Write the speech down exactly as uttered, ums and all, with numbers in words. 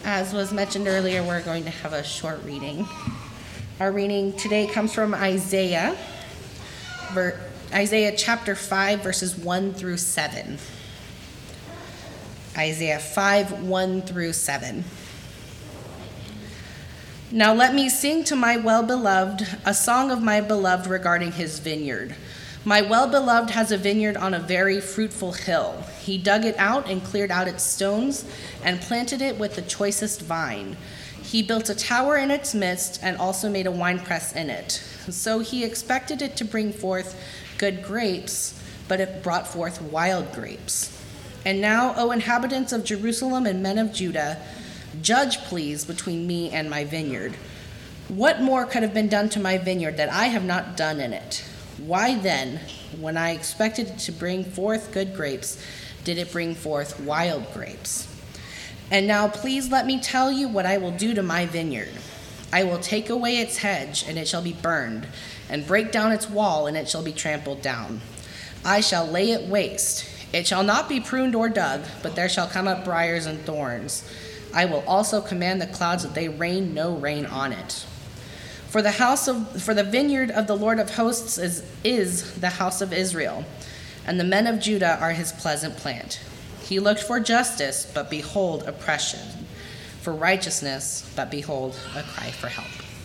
As was mentioned earlier, we're going to have a short reading. Our reading today comes from Isaiah, ver- Isaiah chapter five, verses one through seven. Isaiah five, one through seven. Now let me sing to my well-beloved a song of my beloved regarding his vineyard. My well-beloved has a vineyard on a very fruitful hill. He dug it out and cleared out its stones and planted it with the choicest vine. He built a tower in its midst and also made a winepress in it. So he expected it to bring forth good grapes, but it brought forth wild grapes. And now, O inhabitants of Jerusalem and men of Judah, judge, please, between me and my vineyard. What more could have been done to my vineyard that I have not done in it? Why then, when I expected it to bring forth good grapes, did it bring forth wild grapes? And now please let me tell you what I will do to my vineyard. I will take away its hedge, and it shall be burned, and break down its wall, and it shall be trampled down. I shall lay it waste. It shall not be pruned or dug, but there shall come up briars and thorns. I will also command the clouds that they rain no rain on it. For the house of for the vineyard of the Lord of hosts is, is the house of Israel, and the men of Judah are his pleasant plant. He looked for justice, but behold oppression, for righteousness, but behold a cry for help.